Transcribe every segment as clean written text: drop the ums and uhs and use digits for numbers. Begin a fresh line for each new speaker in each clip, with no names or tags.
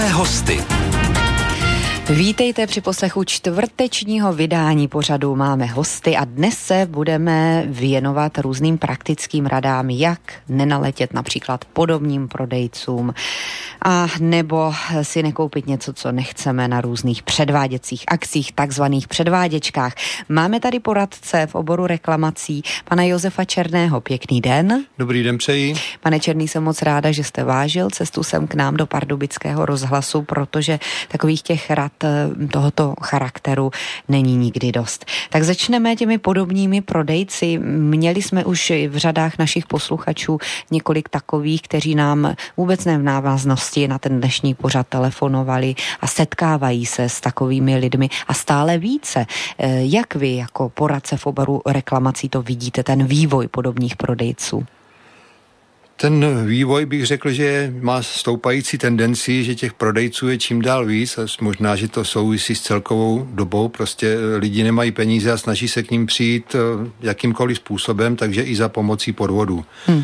Máme hosty.
Vítejte při poslechu čtvrtečního vydání pořadu Máme hosty a dnes se budeme věnovat různým praktickým radám, jak nenaletět například podobním prodejcům a nebo si nekoupit něco, co nechceme na různých předváděcích akcích, takzvaných předváděčkách. Máme tady poradce v oboru reklamací, pana Josefa Černého. Pěkný den.
Dobrý den přeji.
Pane Černý, jsem moc ráda, že jste vážil cestu sem k nám do Pardubického rozhlasu, protože takových těch rad tohoto charakteru není nikdy dost. Tak začneme těmi podobnými prodejci. Měli jsme už v řadách našich posluchačů několik takových, kteří nám vůbec ne v návaznosti na ten dnešní pořad telefonovali a setkávají se s takovými lidmi a stále více. Jak vy jako poradce v oboru reklamací to vidíte, ten vývoj podobných prodejců?
Ten vývoj bych řekl, že má stoupající tendenci, že těch prodejců je čím dál víc a možná, že to souvisí s celkovou dobou. Prostě lidi nemají peníze a snaží se k ním přijít jakýmkoliv způsobem, takže i za pomocí podvodů.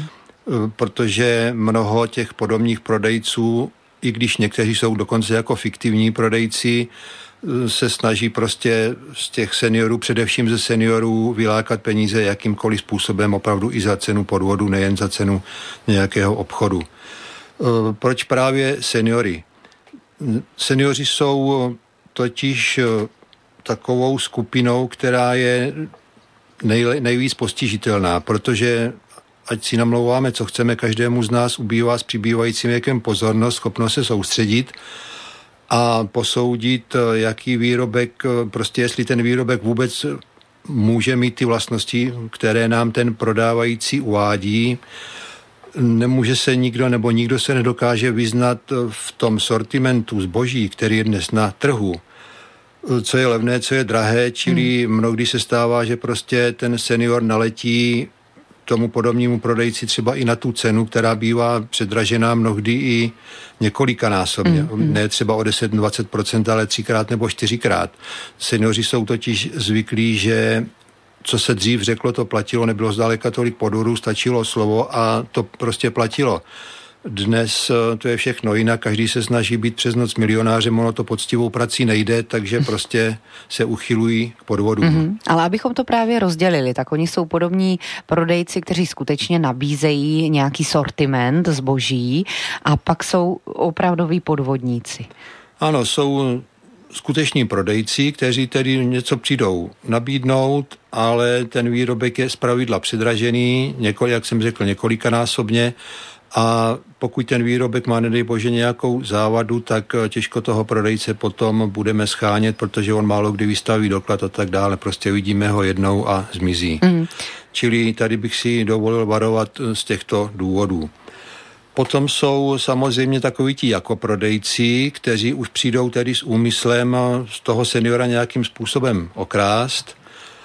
Protože mnoho těch podobných prodejců, i když někteří jsou dokonce jako fiktivní prodejci, se snaží prostě z těch seniorů, především ze seniorů, vylákat peníze jakýmkoliv způsobem, opravdu i za cenu podvodu, nejen za cenu nějakého obchodu. Proč právě seniory? Seniori jsou totiž takovou skupinou, která je nejvíc postižitelná, protože ať si namlouváme, co chceme, každému z nás ubývá s přibývajícím věkem pozornost, schopnost se soustředit a posoudit, jaký výrobek, prostě jestli ten výrobek vůbec může mít ty vlastnosti, které nám ten prodávající uvádí. Nemůže se nikdo, nebo nikdo se nedokáže vyznat v tom sortimentu zboží, který je dnes na trhu, co je levné, co je drahé, čili mnohdy se stává, že prostě ten senior naletí tomu podobnému prodejci třeba i na tu cenu, která bývá předražená mnohdy i několikanásobně. Ne třeba o 10-20%, ale 3x nebo 4x. Seniori jsou totiž zvyklí, že co se dřív řeklo, to platilo, nebylo zdaleka tolik podvodů, stačilo slovo a to prostě platilo. Dnes to je všechno jinak, každý se snaží být přes noc milionářem, ono to poctivou prací nejde, takže prostě se uchylují k podvodům.
Ale abychom to právě rozdělili, tak oni jsou podobní prodejci, kteří skutečně nabízejí nějaký sortiment zboží a pak jsou opravdoví podvodníci. Ano, jsou
skuteční prodejci, kteří tedy něco přijdou nabídnout, ale ten výrobek je zpravidla předražený, jak jsem řekl, několikanásobně. A pokud ten výrobek má, nedej bože, nějakou závadu, tak těžko toho prodejce potom budeme schánět, protože on málo kdy vystaví doklad a tak dále. Prostě vidíme ho jednou a zmizí. Čili tady bych si dovolil varovat z těchto důvodů. Potom jsou samozřejmě takoví ti jako prodejci, kteří už přijdou tedy s úmyslem z toho seniora nějakým způsobem okrást.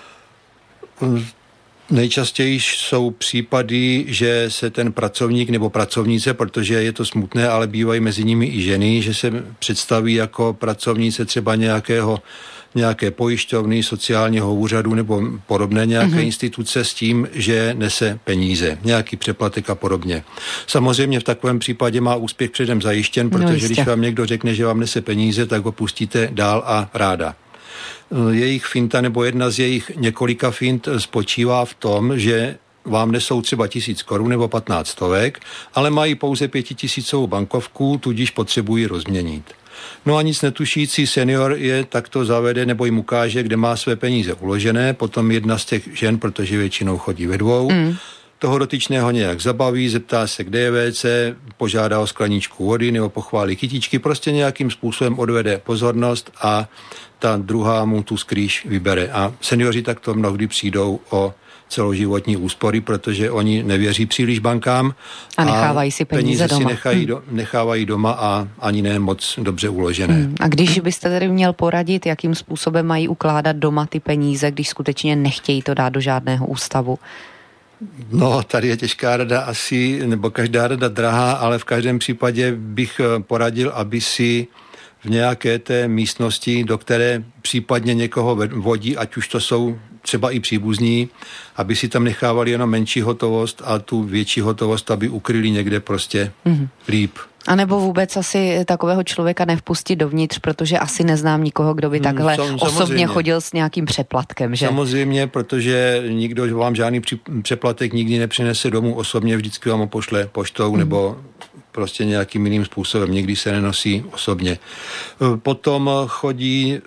Nejčastěji jsou případy, že se ten pracovník nebo pracovnice, protože je to smutné, ale bývají mezi nimi i ženy, že se představí jako pracovnice třeba nějaké pojišťovny, sociálního úřadu nebo podobné nějaké instituce s tím, že nese peníze, nějaký přeplatek a podobně. Samozřejmě v takovém případě má úspěch předem zajištěn, protože když vám někdo řekne, že vám nese peníze, tak ho pustíte dál a ráda. Jejich finta nebo jedna z jejich několika fint spočívá v tom, že vám nesou třeba 1000 korun nebo 15 stovek, ale mají pouze 5000 bankovku, tudíž potřebují rozměnit. No a nic netušící senior je takto zavede nebo jim ukáže, kde má své peníze uložené, potom jedna z těch žen, protože většinou chodí ve dvou, toho dotyčného nějak zabaví, zeptá se, kde je WC, požádá o skleničku vody nebo pochválí kytičky, prostě nějakým způsobem odvede pozornost a ta druhá mu tu skrýš vybere. A seniori takto mnohdy přijdou o celoživotní úspory, protože oni nevěří příliš bankám
a nechávají si peníze doma.
Nechávají doma a ani ne moc dobře uložené.
A když byste tedy měl poradit, jakým způsobem mají ukládat doma ty peníze, když skutečně nechtějí to dát do žádného ústavu?
No, tady je těžká rada asi, nebo každá rada drahá, ale v každém případě bych poradil, aby si v nějaké té místnosti, do které případně někoho vodí, ať už to jsou třeba i příbuzní, aby si tam nechávali jenom menší hotovost a tu větší hotovost, aby ukryli někde prostě líp.
A nebo vůbec asi takového člověka nevpustit dovnitř, protože asi neznám nikoho, kdo by takhle osobně chodil s nějakým přeplatkem, že?
Samozřejmě, protože nikdo vám žádný přeplatek nikdy nepřinese domů osobně, vždycky vám ho pošle poštou nebo prostě nějakým jiným způsobem, nikdy se nenosí osobně. Potom chodí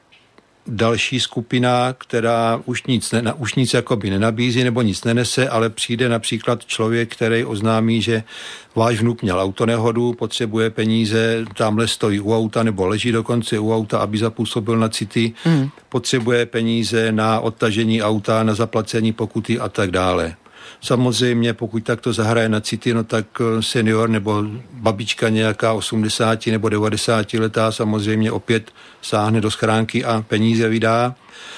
další skupina, která už nic jakoby nenabízí nebo nic nenese, ale přijde například člověk, který oznámí, že váš vnuk měl autonehodu, potřebuje peníze, tamhle stojí u auta nebo leží dokonce u auta, aby zapůsobil na city, potřebuje peníze na odtažení auta, na zaplacení pokuty a tak dále. Samozřejmě, pokud takto zahraje na city, no tak senior nebo babička nějaká 80 nebo 90 letá samozřejmě opět sáhne do schránky a peníze vydá.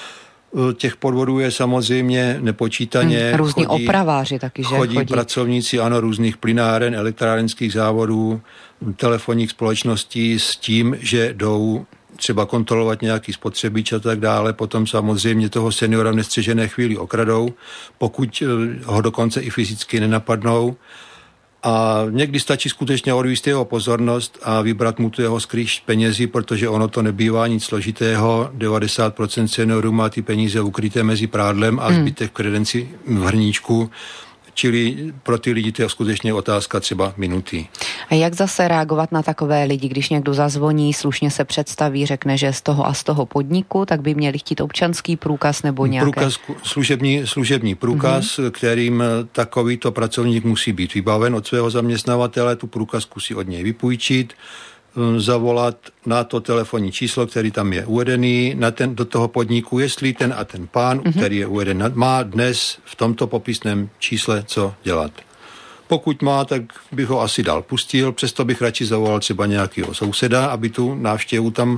Těch podvodů je samozřejmě nepočítaně.
Různí opraváři taky, že?
Chodí pracovníci, ano, různých plynáren, elektrárenských závodů, telefonních společností s tím, že jdou třeba kontrolovat nějaký spotřebič a tak dále, potom samozřejmě toho seniora v nestřežené chvíli okradou, pokud ho dokonce i fyzicky nenapadnou. A někdy stačí skutečně odvíst jeho pozornost a vybrat mu tu jeho skrýš penězi, protože ono to nebývá nic složitého. 90% seniorů má ty peníze ukryté mezi prádlem a zbytek v kredenci v hrníčku. Čili pro ty lidi to je skutečně otázka třeba minuty.
A jak zase reagovat na takové lidi, když někdo zazvoní, slušně se představí, řekne, že z toho a z toho podniku, tak by měli chtít občanský průkaz nebo nějaké...
Průkaz, služební průkaz, kterým takovýto pracovník musí být vybaven od svého zaměstnavatele, tu průkazku si od něj vypůjčit, zavolat na to telefonní číslo, který tam je uvedený, do toho podniku, jestli ten a ten pán, který je uveden, má dnes v tomto popisném čísle co dělat. Pokud má, tak bych ho asi dál pustil, přesto bych radši zavolal třeba nějakého souseda, aby tu návštěvu tam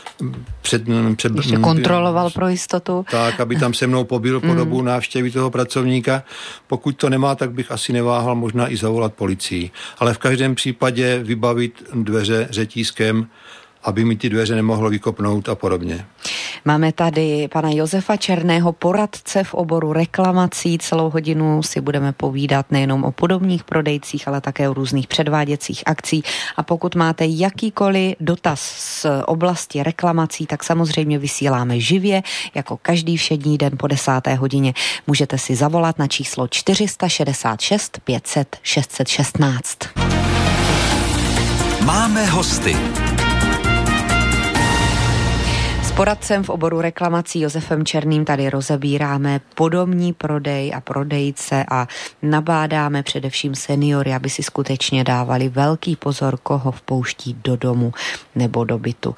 kontroloval pro jistotu.
Tak, aby tam se mnou pobyl po dobu návštěvy toho pracovníka. Pokud to nemá, tak bych asi neváhal možná i zavolat policii. Ale v každém případě vybavit dveře řetízkem, aby mi ty dveře nemohlo vykopnout a podobně.
Máme tady pana Josefa Černého, poradce v oboru reklamací. Celou hodinu si budeme povídat nejenom o podobných prodejcích, ale také o různých předváděcích akcí. A pokud máte jakýkoliv dotaz z oblasti reklamací, tak samozřejmě vysíláme živě, jako každý všední den po 10. hodině. Můžete si zavolat na číslo 466 500 616.
Máme hosty.
Poradcem v oboru reklamací Josefem Černým tady rozebíráme podomní prodej a prodejce a nabádáme především seniory, aby si skutečně dávali velký pozor, koho vpouští do domu nebo do bytu.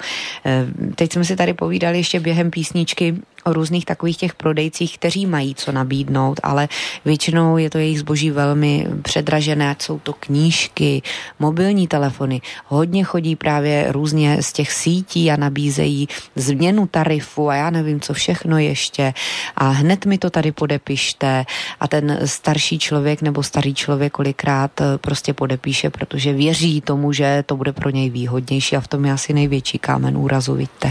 Teď jsme si tady povídali ještě během písničky o různých takových těch prodejcích, kteří mají co nabídnout, ale většinou je to jejich zboží velmi předražené, ať jsou to knížky, mobilní telefony. Hodně chodí právě různě z těch sítí a nabízejí změnu tarifu a já nevím, co všechno ještě a hned mi to tady podepište a ten starší člověk nebo starý člověk kolikrát prostě podepíše, protože věří tomu, že to bude pro něj výhodnější a v tom je asi největší kámen úrazu, vidíte.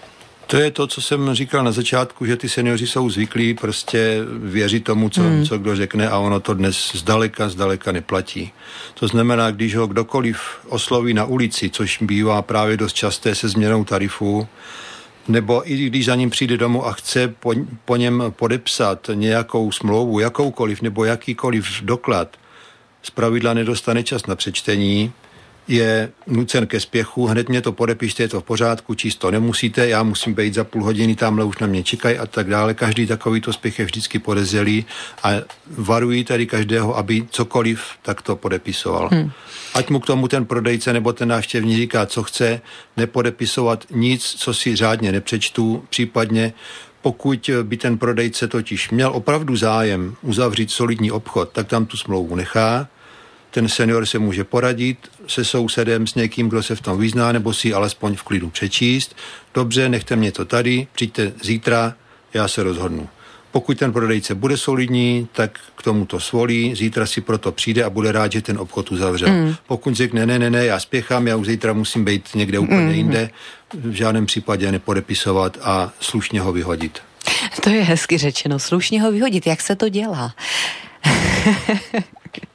To je to, co jsem říkal na začátku, že ty seniori jsou zvyklí prostě věřit tomu, co kdo řekne a ono to dnes zdaleka neplatí. To znamená, když ho kdokoliv osloví na ulici, což bývá právě dost časté se změnou tarifu, nebo i když za ním přijde domů a chce po něm podepsat nějakou smlouvu, jakoukoliv nebo jakýkoliv doklad, zpravidla nedostane čas na přečtení, je nucen ke spěchu, hned mě to podepište, je to v pořádku, číst to nemusíte, já musím být za půl hodiny, tamhle už na mě čekají a tak dále. Každý takovýto spěch je vždycky podezřelý a varují tady každého, aby cokoliv takto podepisoval. Ať mu k tomu ten prodejce nebo ten návštěvník říká, co chce, nepodepisovat nic, co si řádně nepřečtu, případně pokud by ten prodejce totiž měl opravdu zájem uzavřít solidní obchod, tak tam tu smlouvu nechá. Ten senior se může poradit se sousedem, s někým, kdo se v tom vyzná, nebo si alespoň v klidu přečíst. Dobře, nechte mě to tady, přijďte zítra, já se rozhodnu. Pokud ten prodejce bude solidní, tak k tomu to svolí, zítra si proto přijde a bude rád, že ten obchod uzavřel. Pokud řekne, ne, já spěchám, já už zítra musím být někde úplně jinde, v žádném případě nepodepisovat a slušně ho vyhodit.
To je hezky řečeno, slušně ho vyhodit. Jak se to dělá?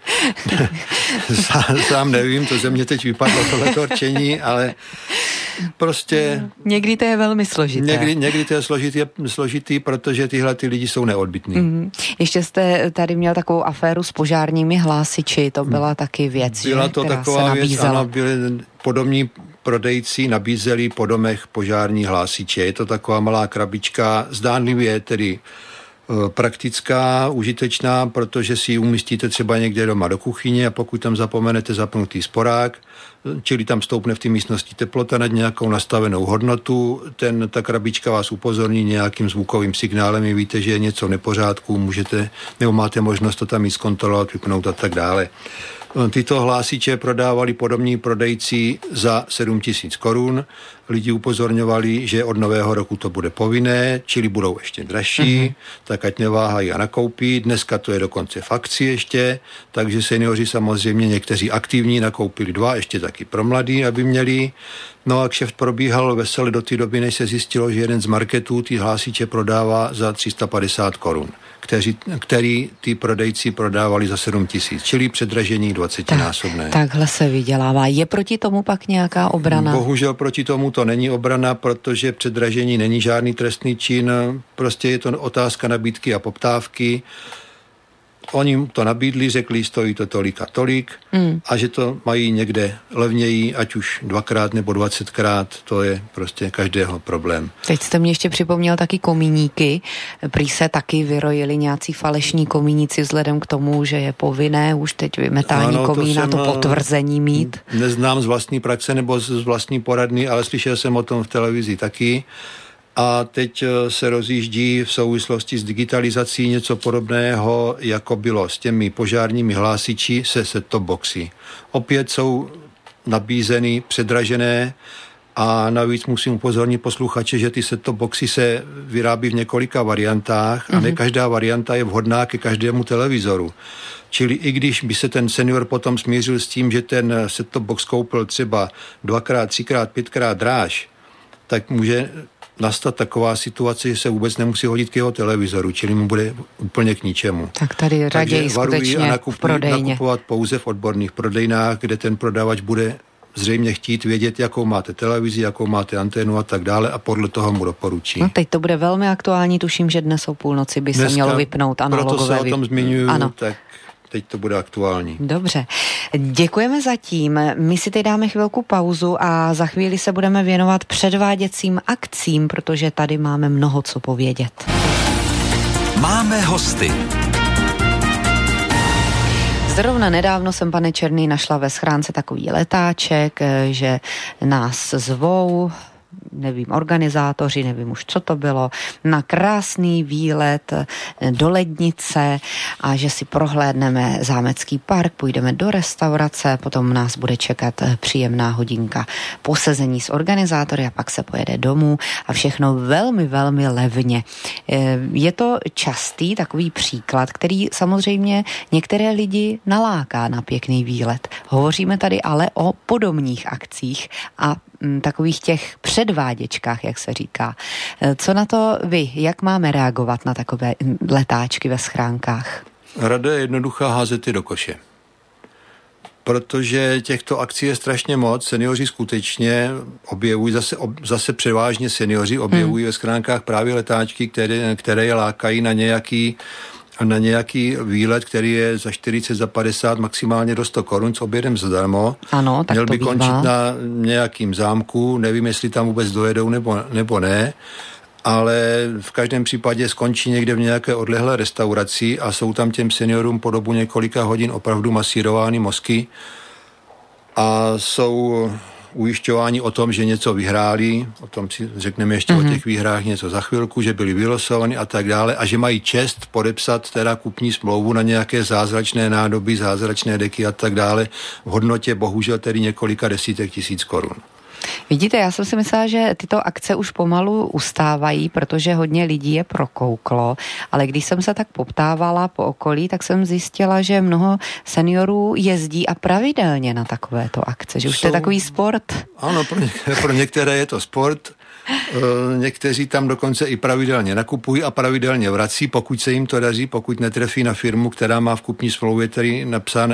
Sám nevím, to ze mě teď vypadlo tohleto rčení, ale prostě...
Někdy to je velmi složité.
Někdy to je složitý, protože tyhle ty lidi jsou neodbytní.
Ještě jste tady měl takovou aféru s požárními hlásiči, to byla taky věc,
byla to
která
taková
se nabízela.
Věc, ano, byli podobní prodejci nabízeli po domech požární hlásiče. Je to taková malá krabička, zdánlivě tedy praktická, užitečná, protože si ji umístíte třeba někde doma do kuchyně a pokud tam zapomenete zapnutý sporák, čili tam stoupne v té místnosti teplota nad nějakou nastavenou hodnotu, ta krabička vás upozorní nějakým zvukovým signálem, vy víte, že je něco v nepořádku, můžete, nebo máte možnost to tam jít zkontrolovat, vypnout a tak dále. Tyto hlásiče prodávali podobní prodejci za 7 000 korun. Lidi upozorňovali, že od nového roku to bude povinné, čili budou ještě dražší, tak ať neváhají a nakoupí. Dneska to je dokonce v akci ještě, takže seniori samozřejmě někteří aktivní nakoupili 2, ještě taky pro mladý, aby měli. No a kšeft probíhal vesele do té doby, než se zjistilo, že jeden z marketů ty hlásiče prodává za 350 korun. Který ty prodejci prodávali za 7 000, čili předražení 20násobné.
Takhle se vydělává. Je proti tomu pak nějaká obrana?
Bohužel proti tomu to není obrana, protože předražení není žádný trestný čin, prostě je to otázka nabídky a poptávky. Oni to nabídli, řekli, stojí to tolik a tolik a že to mají někde levněji, ať už 2x nebo 20x, to je prostě každého problém.
Teď jste mě ještě připomněl taky komíníky. Prý se taky vyrojili nějací falešní komíníci vzhledem k tomu, že je povinné už teď vymetání komína, to potvrzení mít.
Neznám z vlastní praxe nebo z vlastní poradny, ale slyšel jsem o tom v televizi taky. A teď se rozjíždí v souvislosti s digitalizací něco podobného, jako bylo s těmi požárními hlásiči se set-top boxy. Opět jsou nabízeny předražené a navíc musím upozornit posluchače, že ty set-top boxy se vyrábí v několika variantách a ne každá varianta je vhodná ke každému televizoru. Čili i když by se ten senior potom smířil s tím, že ten set-top box koupil třeba 2x, 3x, 5x dráž, tak může nastat taková situace, že se vůbec nemusí hodit k jeho televizoru, čili mu bude úplně k ničemu.
Tak tady raději skutečně v prodejně.
Nakupovat pouze v odborných prodejnách, kde ten prodavač bude zřejmě chtít vědět, jakou máte televizi, jakou máte anténu a tak dále a podle toho mu doporučí.
No teď to bude velmi aktuální, tuším, že dnes o půlnoci by se mělo vypnout analogové.
Proto se o tom zmiňuju, tak teď to bude aktuální.
Dobře. Děkujeme zatím. My si teď dáme chvilku pauzu a za chvíli se budeme věnovat předváděcím akcím, protože tady máme mnoho co povědět.
Máme hosty.
Zrovna nedávno jsem, pane Černý, našla ve schránce takový letáček, že nás zvou, nevím, organizátoři, nevím už, co to bylo, na krásný výlet do Lednice a že si prohlédneme zámecký park, půjdeme do restaurace, potom nás bude čekat příjemná hodinka posezení s organizátory a pak se pojede domů a všechno velmi, velmi levně. Je to častý takový příklad, který samozřejmě některé lidi naláká na pěkný výlet. Hovoříme tady ale o podobných akcích a takových těch předváděčkách, jak se říká. Co na to vy? Jak máme reagovat na takové letáčky ve schránkách?
Rada je jednoduchá, házet je do koše. Protože těchto akcí je strašně moc. Seniori skutečně objevují, zase převážně seniori objevují ve schránkách právě letáčky, které je lákají na nějaký výlet, který je za 40, za 50, maximálně do 100 korun s obědem zadarmo.
Ano, tak
měl by
to
končit na nějakým zámku, nevím, jestli tam vůbec dojedou nebo ne, ale v každém případě skončí někde v nějaké odlehlé restauraci a jsou tam těm seniorům po dobu několika hodin opravdu masírovány mozky a jsou ujišťování o tom, že něco vyhráli, o tom si řekneme ještě o těch výhrách něco za chvilku, že byli vylosováni a tak dále a že mají čest podepsat teda kupní smlouvu na nějaké zázračné nádoby, zázračné deky a tak dále v hodnotě bohužel tedy několika desítek tisíc korun.
Vidíte, já jsem si myslela, že tyto akce už pomalu ustávají, protože hodně lidí je prokouklo, ale když jsem se tak poptávala po okolí, tak jsem zjistila, že mnoho seniorů jezdí a pravidelně na takovéto akce, že už to je takový sport.
Ano, pro některé je to sport, Někteří tam dokonce i pravidelně nakupují a pravidelně vrací, pokud se jim to daří, pokud netrefí na firmu, která má v kupní smlouvě tady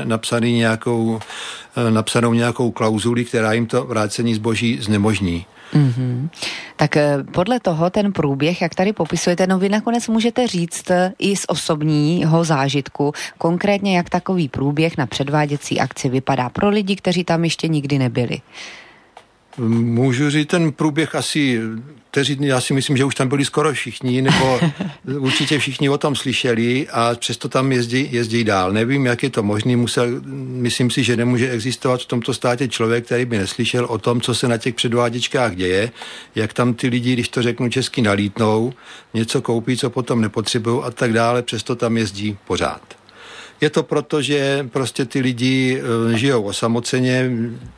napsanou nějakou klauzuli, která jim to vrácení zboží znemožní.
Mm-hmm. Tak podle toho ten průběh, jak tady popisujete, no vy nakonec můžete říct i z osobního zážitku, konkrétně jak takový průběh na předváděcí akci vypadá pro lidi, kteří tam ještě nikdy nebyli.
Můžu říct ten průběh asi, já si myslím, že už tam byli skoro všichni, nebo určitě všichni o tom slyšeli a přesto tam jezdí dál. Nevím, jak je to možné, myslím si, že nemůže existovat v tomto státě člověk, který by neslyšel o tom, co se na těch předváděčkách děje, jak tam ty lidi, když to řeknu česky, nalítnou, něco koupí, co potom nepotřebují a tak dále, přesto tam jezdí pořád. Je to proto, že prostě ty lidi žijou osamoceně,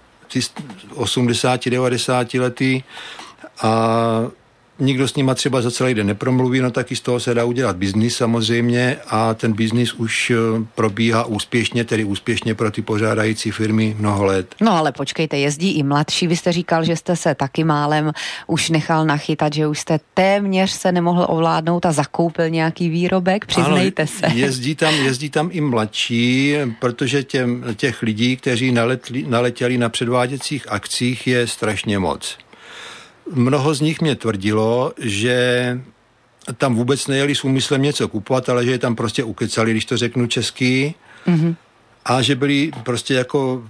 80-90 lety a nikdo s nima třeba za celý den nepromluví, no taky z toho se dá udělat biznis samozřejmě a ten biznis už probíhá úspěšně, tedy úspěšně pro ty pořádající firmy mnoho let.
No ale počkejte, jezdí i mladší, vy jste říkal, že jste se taky málem už nechal nachytat, že už jste téměř se nemohl ovládnout a zakoupil nějaký výrobek, přiznejte se.
Jezdí tam i mladší, protože těch lidí, kteří naletěli na předváděcích akcích je strašně moc. Mnoho z nich mě tvrdilo, že tam vůbec nejeli s úmyslem něco kupovat, ale že je tam prostě ukecali, když to řeknu česky. Mm-hmm. A že byli prostě jako,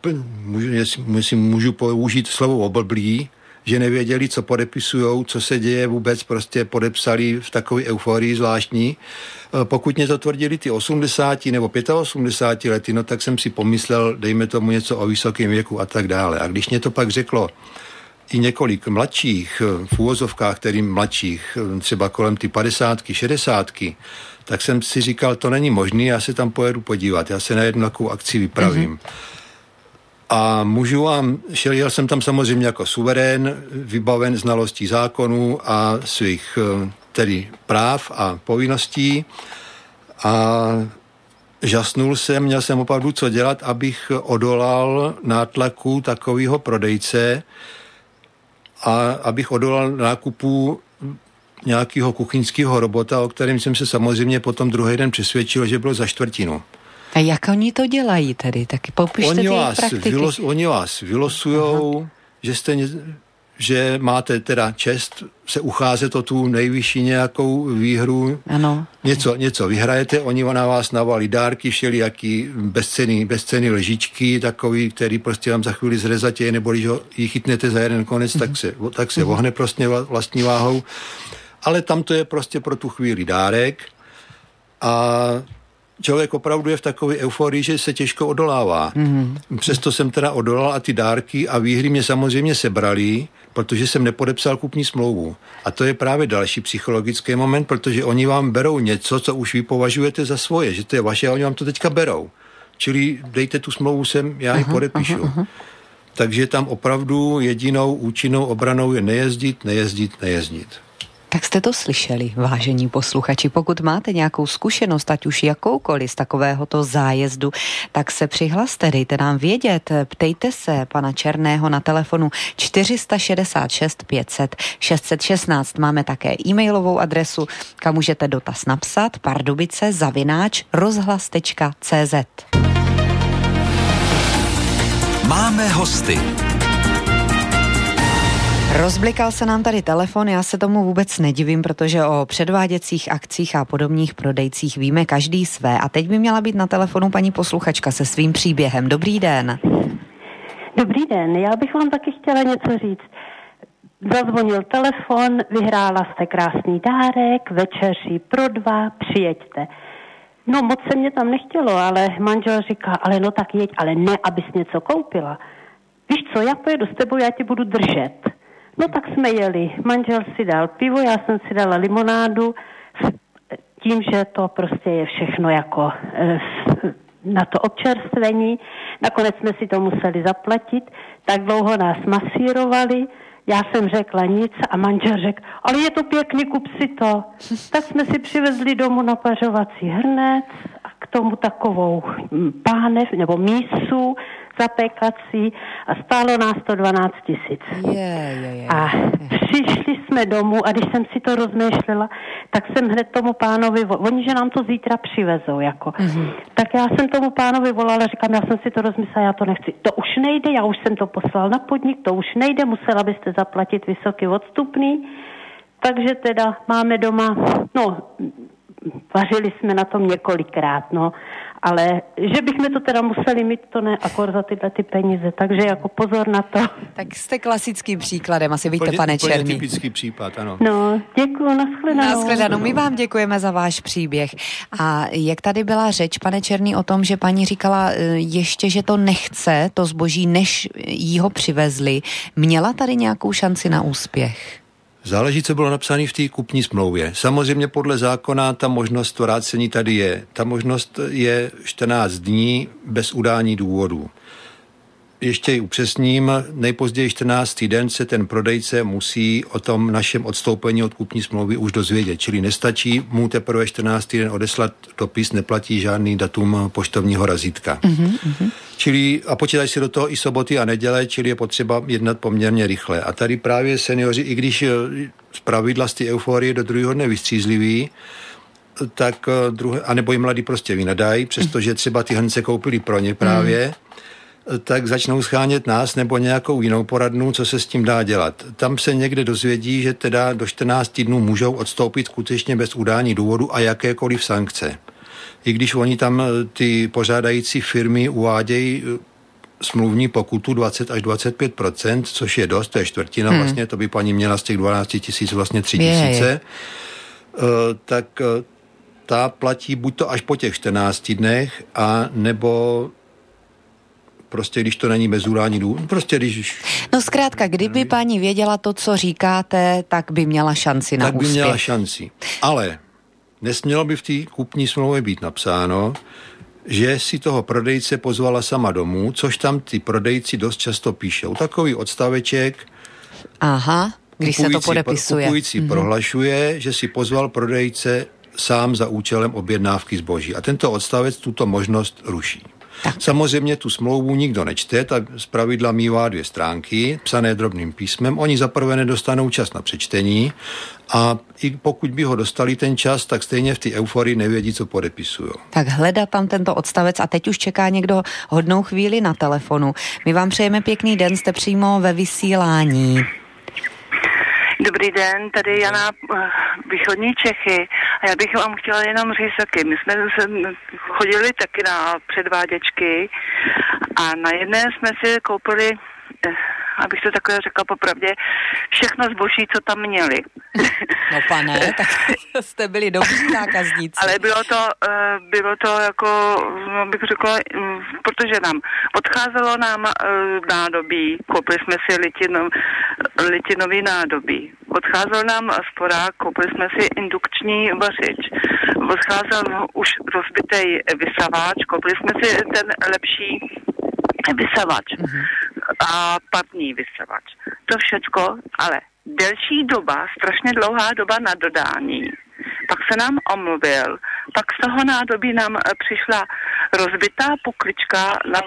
můžu použít slovo oblblí, že nevěděli, co podepisujou, co se děje vůbec, prostě podepsali v takové euforii zvláštní. Pokud mě to tvrdili ty 80 nebo 85 lety, no tak jsem si pomyslel, dejme tomu něco o vysokém věku a tak dále. A když mě to pak řeklo i několik mladších, v úvozovkách, kterým mladších, třeba kolem ty 50, 60, tak jsem si říkal, to není možný, já se tam pojedu podívat, já se na jednu takovou akci vypravím. Mm-hmm. A jel jsem tam samozřejmě jako suverén, vybaven znalostí zákonů a svých tedy práv a povinností a žasnul jsem, měl jsem opravdu co dělat, abych odolal nátlaku takového prodejce a abych odolal nákupu nějakého kuchyňského robota, o kterém jsem se samozřejmě potom druhý den přesvědčil, že bylo za čtvrtinu.
A jak oni to dělají tedy? Taky popište ty praktiky.
Oni vás vylosujou, že máte teda čest se ucházet o tu nejvyšší nějakou výhru.
Ano.
Něco vyhrajete, oni na vás navalí dárky, všelijaký bezcenný lžičky, takový, který prostě vám za chvíli zrezatě, nebo když ji chytnete za jeden konec, tak se vohne prostě vlastní váhou. Ale tam to je prostě pro tu chvíli dárek a člověk opravdu je v takové euforii, že se těžko odolává. Mm-hmm. Přesto jsem teda odolal a ty dárky a výhry mě samozřejmě sebrali, protože jsem nepodepsal kupní smlouvu. A to je právě další psychologický moment, protože oni vám berou něco, co už vy považujete za svoje, že to je vaše a oni vám to teďka berou. Čili dejte tu smlouvu sem, já ji podepíšu. Takže tam opravdu jedinou účinnou obranou je nejezdit.
Tak jste to slyšeli, vážení posluchači. Pokud máte nějakou zkušenost, ať už jakoukoliv z takovéhoto zájezdu, tak se přihlaste, dejte nám vědět. Ptejte se pana Černého na telefonu 466 500 616. Máme také e-mailovou adresu, kam můžete dotaz napsat pardubice@rozhlas.cz.
Máme hosty.
Rozblikal se nám tady telefon, já se tomu vůbec nedivím, protože o předváděcích akcích a podobných prodejcích víme každý své. A teď by měla být na telefonu paní posluchačka se svým příběhem. Dobrý den.
Dobrý den, já bych vám taky chtěla něco říct. Zazvonil telefon, vyhrála jste krásný dárek, večeři pro 2, přijeďte. No moc se mě tam nechtělo, ale manžel říká, ale no tak jeď, ale ne, abys něco koupila. Víš co, já pojedu s tebou, já tě budu držet. No tak jsme jeli, manžel si dal pivo, já jsem si dala limonádu, tím, že to prostě je všechno jako na to občerstvení. Nakonec jsme si to museli zaplatit, tak dlouho nás masírovali, já jsem řekla nic a manžel řekl, ale je to pěkný, kup si to. Tak jsme si přivezli domů napařovací hrnec a k tomu takovou pánev nebo mísu zapékací a stálo nás to 12 000. A přišli jsme domů a když jsem si to rozmýšlela, tak jsem hned tomu pánovi, oni, že nám to zítra přivezou, jako. Tak já jsem tomu pánovi volala, říkám, já jsem si to rozmyslela, já to nechci. To už nejde, já už jsem to poslal na podnik, to už nejde, musela byste zaplatit vysoký odstupný. Takže teda máme doma, vařili jsme na tom několikrát, ale že bychom to teda museli mít, to ne, akor za tyhle ty peníze, takže jako pozor na to.
Tak jste klasickým příkladem, asi víte, pane Černý.
Úplně typický případ, ano.
No, děkuju, nashledanou.
My vám děkujeme za váš příběh. A jak tady byla řeč, pane Černý, o tom, že paní říkala ještě, že to nechce, to zboží, než jí ho přivezli, měla tady nějakou šanci na úspěch?
Záleží, co bylo napsáno v té kupní smlouvě. Samozřejmě podle zákona ta možnost vrácení tady je. Ta možnost je 14 dní bez udání důvodů. Ještě i upřesním, nejpozději 14. den se ten prodejce musí o tom našem odstoupení od kupní smlouvy už dozvědět. Čili nestačí mu teprve 14. den odeslat dopis, neplatí žádný datum poštovního razítka. Čili, a počítají si do toho i soboty a neděle, čili je potřeba jednat poměrně rychle. A tady právě seniori, i když zpravidla z té euforie do druhého dne vystřízliví, tak anebo jim mladí prostě vynadají, přestože třeba ty hrnce koupili pro ně právě, tak začnou schánět nás nebo nějakou jinou poradnu, co se s tím dá dělat. Tam se někde dozvědí, že teda do 14 dnů můžou odstoupit skutečně bez udání důvodu a jakékoliv sankce. I když oni tam ty pořádající firmy uvádějí smluvní pokutu 20 až 25%, což je dost, to je čtvrtina vlastně, to by paní měla z těch 12 000 vlastně 3 000, tak ta platí buď to až po těch 14 dnech, a nebo prostě když to není bez udání důvodu, prostě když...
No zkrátka, kdyby paní věděla to, co říkáte, tak by měla šanci na úspěch.
Tak by měla šanci, ale nesmělo by v té kupní smlouvě být napsáno, že si toho prodejce pozvala sama domů, což tam ty prodejci dost často píšou. Takový odstaveček.
Aha, když se to podepisuje.
Kupující prohlašuje, že si pozval prodejce sám za účelem objednávky zboží. A tento odstavec tuto možnost ruší. Tak. Samozřejmě tu smlouvu nikdo nečte, ta zpravidla mívá 2 stránky, psané drobným písmem. Oni zaprvé nedostanou čas na přečtení a i pokud by ho dostali ten čas, tak stejně v té euforii nevědí, co podepisují.
Tak hledat tam tento odstavec a teď už čeká někdo hodnou chvíli na telefonu. My vám přejeme pěkný den, jste přímo ve vysílání.
Dobrý den, tady Jana, východní Čechy. A já bych vám chtěla jenom říct taky. My jsme chodili taky na předváděčky a na jedné jsme si koupili, abych to takhle řekla popravdě, všechno zboží, co tam měli.
No pane, tak jste byli dobří zákazníci.
Ale bylo to jako, bych řekla, protože nám odcházelo nám nádobí, koupili jsme si litinový nádobí. Odcházel nám sporák, koupili jsme si indukční vařič. Odcházel už rozbitej vysavač, koupili jsme si ten lepší vysavač a parní vysavač. To všecko, ale delší doba, strašně dlouhá doba na dodání. Pak se nám omluvil, pak z toho nádobí nám přišla rozbitá poklička na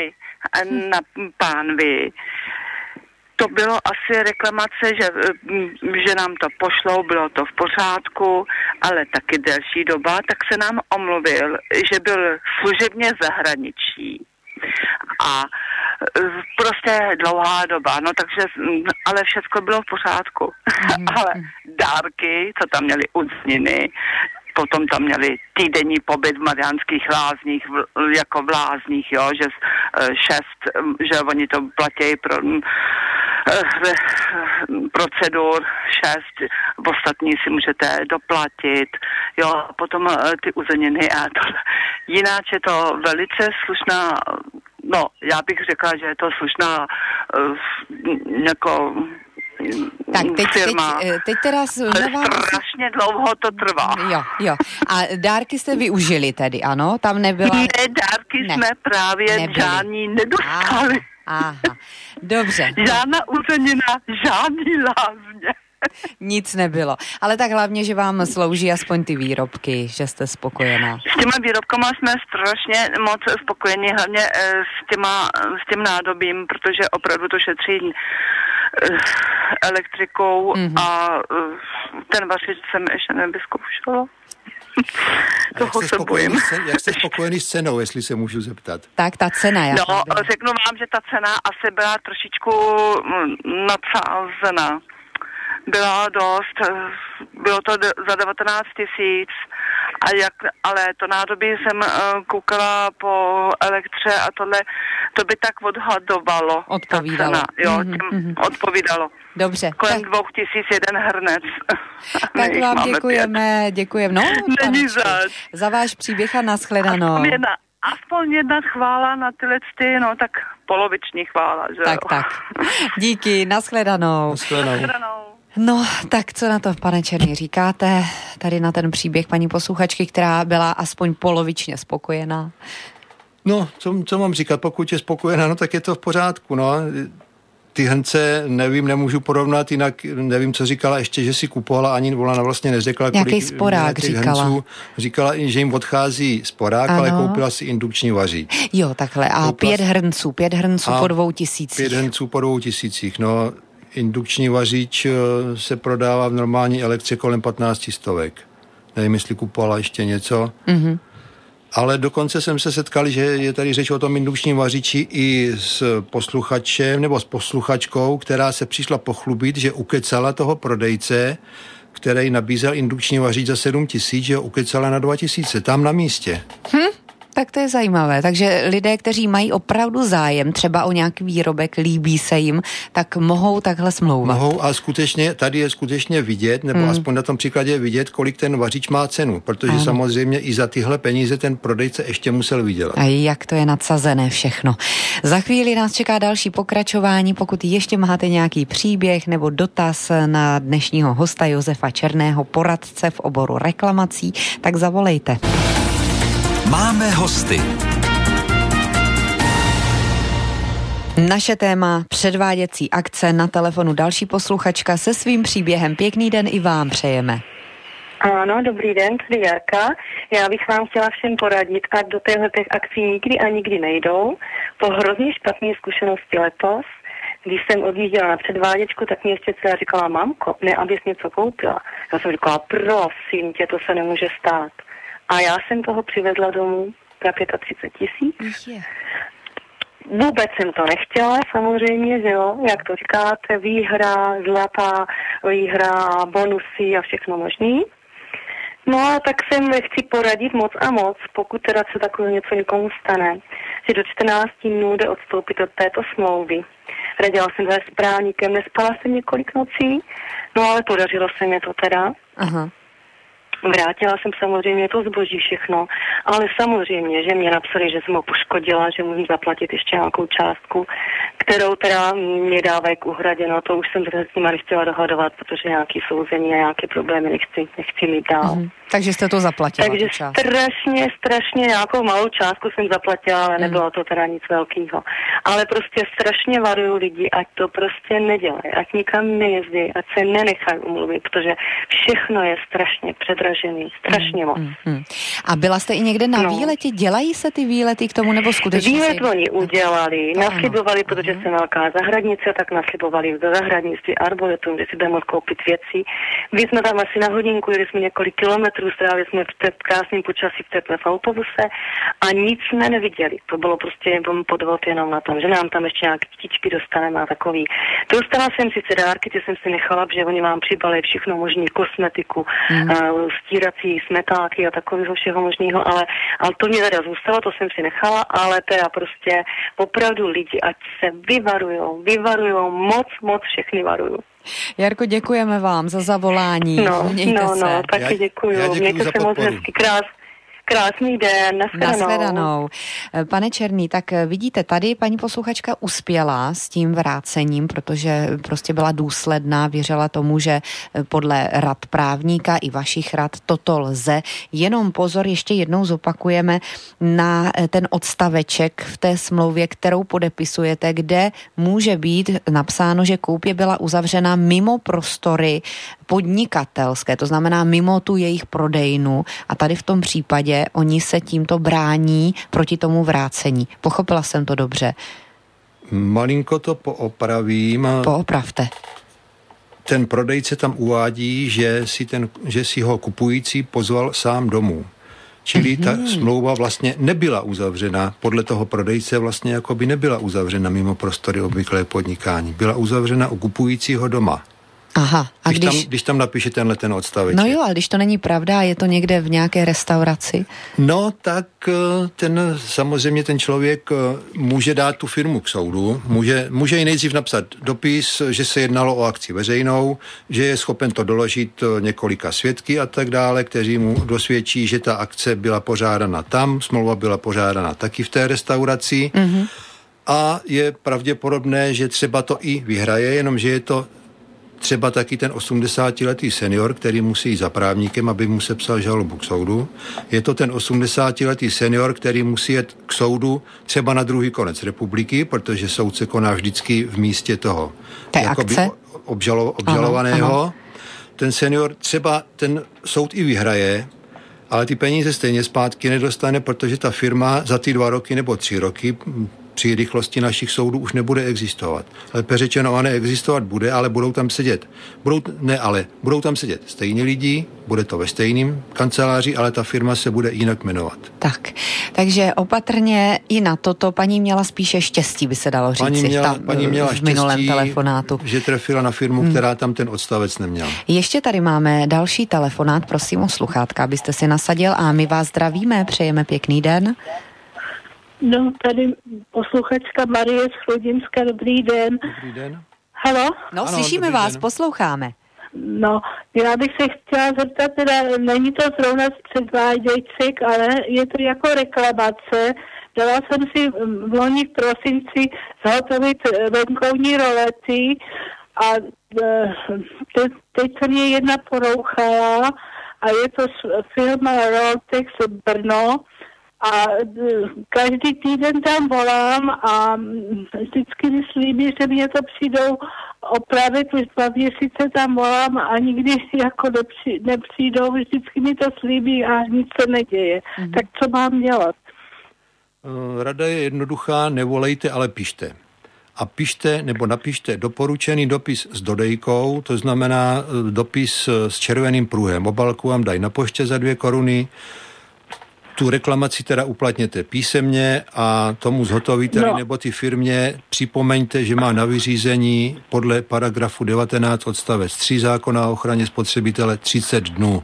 pánvi. To bylo asi reklamace, že nám to pošlou, bylo to v pořádku, ale taky delší doba, tak se nám omluvil, že byl služebně v zahraničí. A prostě dlouhá doba, no takže, ale všechno bylo v pořádku. Ale dárky, co tam měli uzniny, potom tam měli týdenní pobyt v Mariánských Lázních, jako v Lázních, jo, že 6, že oni to platí pro procedur 6, ostatní si můžete doplatit, jo, potom ty uzeniny a to. Jináč je to velice slušná, no, já bych řekla, že je to slušná jako
tak teď teda
strašně dlouho to trvá.
Jo. A dárky jste využili tedy, ano? Tam nebyla...
Ne, dárky jsme právě žádný nedostali.
Aha, dobře.
Žádná uzenina, žádný lázně.
Nic nebylo. Ale tak hlavně, že vám slouží aspoň ty výrobky, že jste spokojená.
S těma výrobkama jsme strašně moc spokojení, hlavně s tím nádobím, protože opravdu to šetří elektrikou a ten vařič jsem ještě nevyzkoušela.
Jak jste spokojený s cenou, jestli se můžu zeptat?
Tak ta cena, jak
no, řeknu vám, že ta cena asi byla trošičku nadsázena. Bylo to za 19 000 ale to nádobí jsem koukala po elektře a tohle, to by tak odhadovalo.
Odpovídalo.
Ta cena, odpovídalo.
Dobře.
Kolem 2000 jeden hrnec.
Tak vám děkujeme. No,
není
za váš příběh a nashledanou.
Aspoň jedna chvála na tyhle no tak poloviční chvála, že
Tak. Díky, nashledanou. No, tak co na to, pane Černý, říkáte tady na ten příběh paní posluchačky, která byla aspoň polovičně spokojená?
No, co mám říkat, pokud je spokojená, no tak je to v pořádku, no. Ty hrnce, nemůžu porovnat, jinak nevím, co říkala ještě, že si kupovala, ani ona vlastně neřekla,
nějaký sporák říkala.
Říkala, že jim odchází sporák, ale koupila si indukční vaříč.
Jo, takhle. A 5 hrnců po 2000.
5 hrnců po 2000, no. Indukční vaříč se prodává v normální elektře kolem 1500. Nevím, jestli kupovala ještě něco. Mm-hmm. Ale dokonce jsem se setkal, že je tady řeč o tom indukčním vaříči i s posluchačem nebo s posluchačkou, která se přišla pochlubit, že ukecala toho prodejce, který nabízel indukční vaříč za 7 000, že ho ukecala na 2000, tam na místě.
Tak to je zajímavé. Takže lidé, kteří mají opravdu zájem třeba o nějaký výrobek, líbí se jim, tak mohou takhle smlouvat.
Mohou a tady je skutečně vidět, nebo aspoň na tom příkladě vidět, kolik ten vaříč má cenu, protože samozřejmě i za tyhle peníze ten prodejce ještě musel vydělat.
A jak to je nadsazené všechno. Za chvíli nás čeká další pokračování, pokud ještě máte nějaký příběh nebo dotaz na dnešního hosta Josefa Černého, poradce v oboru reklamací, tak zavolejte.
Máme hosty.
Naše téma předváděcí akce, na telefonu další posluchačka se svým příběhem. Pěkný den i vám přejeme.
Ano, dobrý den, tady Jarka. Já bych vám chtěla všem poradit, ať do těch akcí nikdy a nikdy nejdou. Po hrozně špatné zkušenosti letos, když jsem odjížděla na předváděčku, tak mě ještě celá říkala, mamko, ne, abys něco koupila. Já jsem říkala, prosím tě, to se nemůže stát. A já jsem toho přivezla domů za 35 000. Vůbec jsem to nechtěla, samozřejmě, že jo, jak to říkáte, výhra, zlatá výhra, bonusy a všechno možný. No a tak chci poradit moc a moc, pokud teda se takové něco někomu stane, že do 14 dnů jde odstoupit od této smlouvy. Radila jsem se s právníkem, nespala jsem několik nocí, no ale podařilo se mi to teda.
Aha.
Vrátila jsem samozřejmě to zboží všechno, ale samozřejmě, že mě napsali, že jsem ho poškodila, že musím zaplatit ještě nějakou částku, kterou teda mě dávají k uhradě, no to už jsem se s nima nechtěla dohadovat, protože nějaký souzení a nějaké problémy nechci mít dál.
Takže jste to zaplatila?
Takže strašně nějakou malou částku jsem zaplatila, ale nebylo to teda nic velkého. Ale prostě strašně varuju lidi, ať to prostě nedělají, ať nikam nejezdí, ať se nenechají umluvit, protože všechno je strašně předražený, strašně moc.
A byla jste i někde na výletě? Dělají se ty výlety k tomu, nebo skutečně?
Výlet oni udělali, naslibovali, protože jsem velká zahradnice, tak naslibovali do zahradnictví arboretum, kde si budeme moct koupit věci. Vy jsme tam asi na hodinku, jeli jsme několik kilometrů, strávili jsme v krásném počasí v autobuse a nic jsme neviděli. To bylo prostě podvod jenom na tom, že nám tam ještě nějaké kytičky dostaneme a takový. Dostala jsem sice dárky, ty jsem si nechala, že oni vám přibali všechno možný, kosmetiku, stírací smetáky a takového všeho možného, ale to mě teda zůstalo, to jsem si nechala, ale teda prostě opravdu lidi, ať se vyvarujou, moc všechny varuju.
Jarko, děkujeme vám za zavolání.
Mějte se. Taky děkuju. Mějte se moc hezky, Krásný den,
nashledanou. Pane Černý, tak vidíte, tady paní posluchačka uspěla s tím vrácením, protože prostě byla důsledná, věřila tomu, že podle rad právníka i vašich rad toto lze. Jenom pozor, ještě jednou zopakujeme na ten odstaveček v té smlouvě, kterou podepisujete, kde může být napsáno, že koupě byla uzavřena mimo prostory podnikatelské, to znamená mimo tu jejich prodejnu, a tady v tom případě oni se tímto brání proti tomu vrácení. Pochopila jsem to dobře?
Malinko to poopravím.
Poopravte.
Ten prodejce tam uvádí, že si ho kupující pozval sám domů. Čili ta smlouva vlastně nebyla uzavřena, podle toho prodejce vlastně jako by nebyla uzavřena mimo prostory obvyklé podnikání. Byla uzavřena u kupujícího doma.
Aha. A
když tam napíše ten odstavec.
No jo, ale když to není pravda, je to někde v nějaké restauraci?
No, tak samozřejmě ten člověk může dát tu firmu k soudu, může jí nejdřív napsat dopis, že se jednalo o akci veřejnou, že je schopen to doložit několika svědky a tak dále, kteří mu dosvědčí, že ta akce byla pořádána tam, smlouva byla pořádána taky v té restauraci a je pravděpodobné, že třeba to i vyhraje, jenomže je to třeba taky ten 80letý senior, který musí jít za právníkem, aby mu sepsal žalobu k soudu. Je to ten 80letý senior, který musí jet k soudu třeba na druhý konec republiky, protože soud se koná vždycky v místě toho obžalovaného. Ano. Ten senior třeba ten soud i vyhraje, ale ty peníze stejně zpátky nedostane, protože ta firma za ty 2 roky nebo 3 roky při rychlosti našich soudů už nebude existovat. Lépe řečeno, ona existovat bude, ale budou tam sedět. Budou tam sedět stejní lidi, bude to ve stejném kanceláři, ale ta firma se bude jinak jmenovat.
Tak, takže opatrně i na toto paní měla spíše štěstí, by se dalo říci.
Paní měla
v minulém
štěstí,
telefonátu.
Že trefila na firmu, která tam ten odstavec neměla.
Ještě tady máme další telefonát, prosím o sluchátka, abyste si nasadil, a my vás zdravíme, přejeme pěkný den.
No, tady posluchačka Marie z Chrudimska, dobrý den.
Dobrý den.
Halo?
No, ano, slyšíme vás, den. Posloucháme.
No, já bych se chtěla zeptat, teda není to zrovna z předvádějček, ale je to jako reklamace. Dala jsem si v loni v prosinci zhotovit venkovní rolety a teď se mě jedna porouchala a je to firma Roltex Brno. A každý týden tam volám a vždycky mi slíbí, že mě to přijdou opravit, už 2 měsíce tam volám a nikdy jako nepřijdou, vždycky mi to slíbí a nic se neděje. Tak co mám dělat?
Rada je jednoduchá, nevolejte, ale pište. A pište nebo napište doporučený dopis s dodejkou, to znamená dopis s červeným pruhem. Obálku vám dají na poště za 2 koruny. Tu reklamaci teda uplatněte písemně a tomu zhotoviteli nebo ty firmě připomeňte, že má na vyřízení podle paragrafu 19 odstavec 3 zákona o ochraně spotřebitele 30 dnů.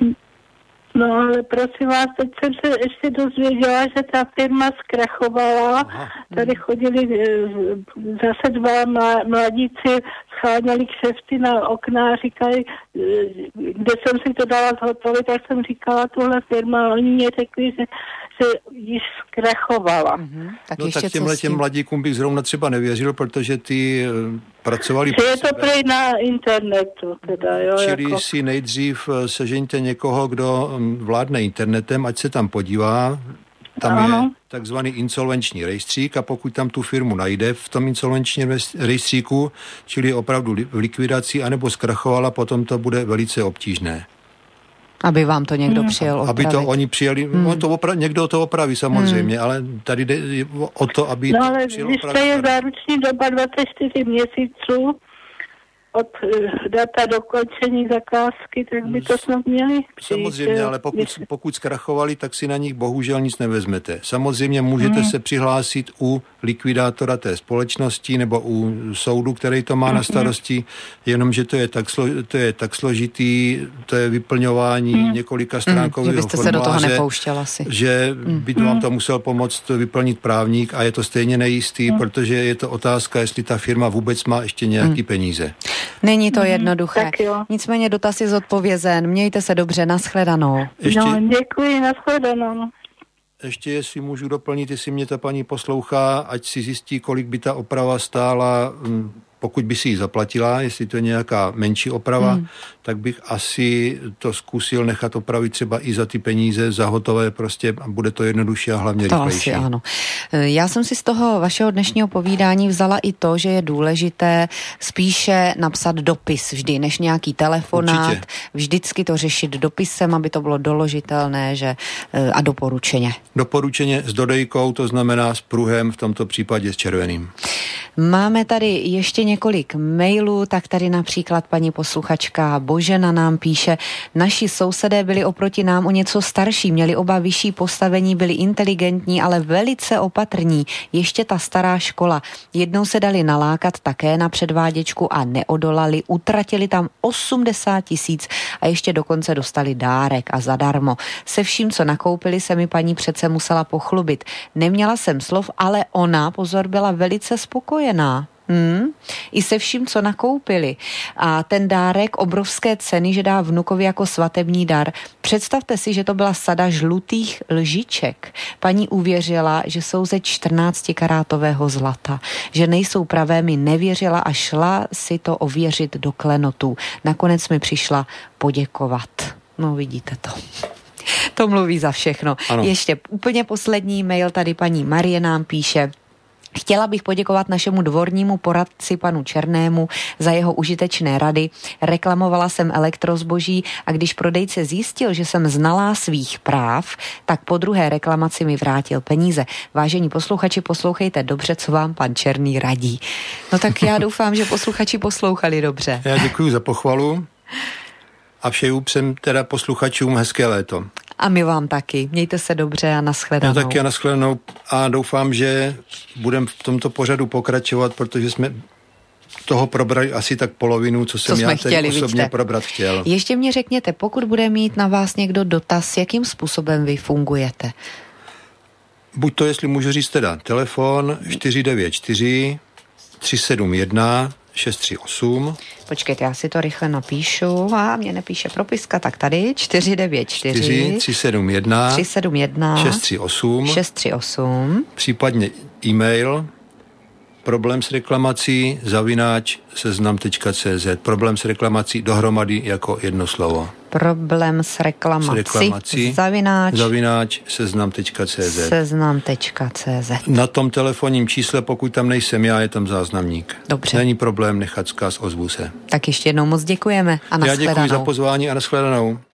No ale prosím vás, teď jsem se ještě dozvěděla, že ta firma zkrachovala. Aha. Tady chodili zase 2 mladíci, scháněli kšefty na okna a říkali, kde jsem si to dala zhotovit, tak jsem říkala tuhle firma, oni mě řekli, že již zkrachovala.
Tak těm mladíkům bych zrovna třeba nevěřil, protože ty pracovali...
Že je to prej na internetu, teda, jo.
Čili si nejdřív sežeňte někoho, kdo vládne internetem, ať se tam podívá. Tam je takzvaný insolvenční rejstřík a pokud tam tu firmu najde v tom insolvenčním rejstříku, čili opravdu v likvidaci anebo zkrachovala, potom to bude velice obtížné.
Aby vám to někdo přijel opravit.
Aby to oni přijeli, někdo to opraví samozřejmě, ale tady jde o to, aby
no,
to
ale
přijel
když to je záruční doba 24 měsíců od data dokončení zakázky, tak by to snad měli přijít.
Samozřejmě, ale pokud zkrachovali, tak si na nich bohužel nic nevezmete. Samozřejmě můžete se přihlásit u likvidátora té společnosti nebo u soudu, který to má na starosti, jenomže to je tak složitý, to je vyplňování několika stránkového
formuláře, že byste se do toho nepouštěl asi.
Že by vám to musel pomoct vyplnit právník a je to stejně nejistý, protože je to otázka, jestli ta firma vůbec má ještě nějaký peníze.
Není to jednoduché.
Tak jo.
Nicméně dotaz je zodpovězen. Mějte se dobře, nashledanou.
No, děkuji, nashledanou.
Ještě jestli můžu doplnit, jestli mě ta paní poslouchá, ať si zjistí, kolik by ta oprava stála, pokud by si ji zaplatila, jestli to je nějaká menší oprava, tak bych asi to zkusil nechat opravit třeba i za ty peníze, za hotové prostě, a bude to jednodušší a hlavně rychlejší.
To asi ano. Já jsem si z toho vašeho dnešního povídání vzala i to, že je důležité spíše napsat dopis vždy, než nějaký telefonát. Určitě. Vždycky to řešit dopisem, aby to bylo doložitelné, a doporučeně.
Doporučeně s dodejkou, to znamená s pruhem, v tomto případě s červeným.
Máme tady ještě několik mailů, tak tady například paní posluchačka Božena nám píše: naši sousedé byli oproti nám o něco starší, měli oba vyšší postavení, byli inteligentní, ale velice opatrní. Ještě ta stará škola. Jednou se dali nalákat také na předváděčku a neodolali, utratili tam 80 000 a ještě dokonce dostali dárek a zadarmo. Se vším, co nakoupili, se mi paní přece musela pochlubit. Neměla jsem slov, ale ona, pozor, byla velice spokojená. I se vším, co nakoupili. A ten dárek, obrovské ceny, že dá vnukovi jako svatební dar. Představte si, že to byla sada žlutých lžiček. Paní uvěřila, že jsou ze 14karátového zlata. Že nejsou pravé, mi nevěřila a šla si to ověřit do klenotů. Nakonec mi přišla poděkovat. No, vidíte to. To mluví za všechno. Ano. Ještě úplně poslední mail, tady paní Marie nám píše: chtěla bych poděkovat našemu dvornímu poradci panu Černému za jeho užitečné rady. Reklamovala jsem elektrozboží a když prodejce zjistil, že jsem znalá svých práv, tak po druhé reklamaci mi vrátil peníze. Vážení posluchači, poslouchejte dobře, co vám pan Černý radí. No tak já doufám, že posluchači poslouchali dobře.
Já děkuji za pochvalu a přeju všem teda posluchačům hezké léto.
A my vám taky. Mějte se dobře a nashledanou.
Já taky a nashledanou a doufám, že budeme v tomto pořadu pokračovat, protože jsme toho probrali asi tak polovinu, co jsem já tady osobně probrat chtěl.
Ještě mě řekněte, pokud bude mít na vás někdo dotaz, jakým způsobem vy fungujete?
Buď to, jestli můžu říct teda, telefon 494 371 638.
Počkejte, já si to rychle napíšu. A mě nepíše propiska, tak tady 494
371 638. Případně e-mail problém s reklamací @seznam.cz. Problém s reklamací dohromady jako jedno slovo.
Problém s reklamací
@seznam.cz.
Seznam.cz.
Na tom telefonním čísle, pokud tam nejsem já, je tam záznamník.
Dobře.
Není problém nechat vzkaz, ozvu se.
Tak ještě jednou moc děkujeme a nashledanou.
Já děkuji za pozvání a nashledanou.